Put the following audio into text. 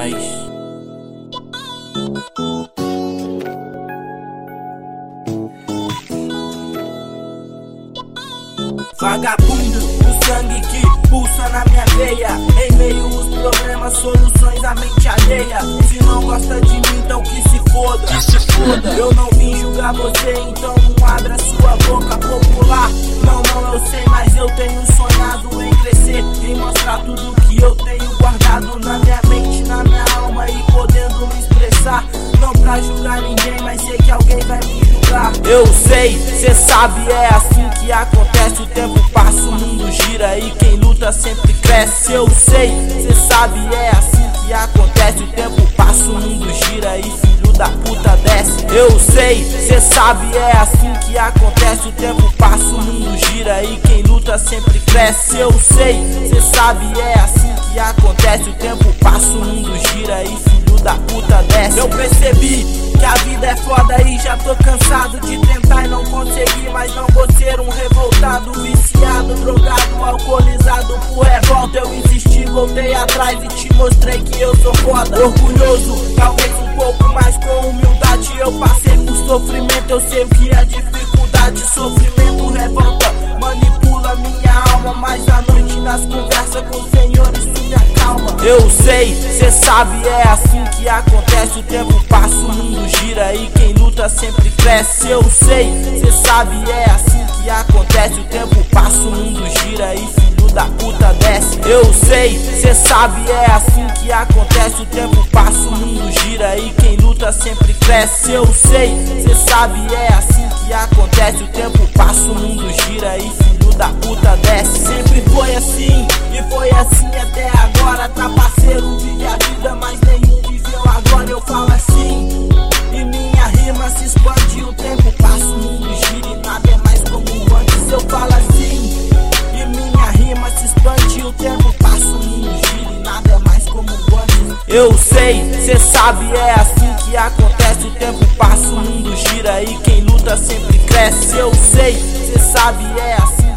nóis. Vagabundo, o sangue que pulsa na minha veia. Em meio aos problemas, soluções à mente alheia. Se não gosta de mim, então que se foda. Eu não vim julgar você, então não abra sua boca popular. Não, eu sei, mas eu tenho sonhado em crescer, em mostrar tudo que eu tenho guardado na minha mente, na minha alma e podendo me expressar. Não pra julgar ninguém, mas sei que alguém vai me julgar. Eu sei, cê sabe, é assim que acontece. O tempo passa, o mundo gira e quem luta sempre cresce. Eu sei, cê sabe, é assim que acontece. O tempo passa, o mundo gira e filho da puta desce. Eu sei, cê sabe, é assim que acontece. O tempo passa, o mundo gira e quem luta sempre cresce. Eu sei, cê sabe, é assim que acontece. O tempo passa, o mundo gira e filho da puta desce. Eu percebi que a vida é foda e já tô cansado de tentar e não conseguir. Mas não vou ser um revoltado, viciado, drogado, alcoolizado por revolta. Eu insisti, voltei atrás e te mostrei que eu sou foda. Orgulhoso, talvez um pouco mais com humildade. Eu passei por sofrimento, eu sei o que é dificuldade. Sofrimento revolta, manipula minha alma. Mas à noite nas conversas com o Senhor isso me acalma. Eu sei, cê sabe, é assim que acontece. O tempo passa, o mundo gira e quem luta sempre cresce. Eu sei, cê sabe, é assim que acontece. O tempo passa, o mundo gira e filho da puta desce. Eu sei, cê sabe, é assim que acontece. O tempo passa, o mundo gira e quem luta sempre cresce. Eu sei, cê sabe, é assim que acontece. O tempo passa, o mundo gira e filho da puta desce. Sempre foi assim e foi assim até agora. Tá parceiro, vive a vida, mas nenhum viveu agora. Eu falo assim e minha rima se expande. O tempo passa, o mundo gira e nada é mais como antes. Eu falo assim e minha rima se expande. O tempo passa, o mundo gira e nada é mais como antes. Eu sei, cê sabe, é assim que acontece. O tempo passa, o mundo gira e quem luta sempre cresce. Eu sei, cê sabe, é assim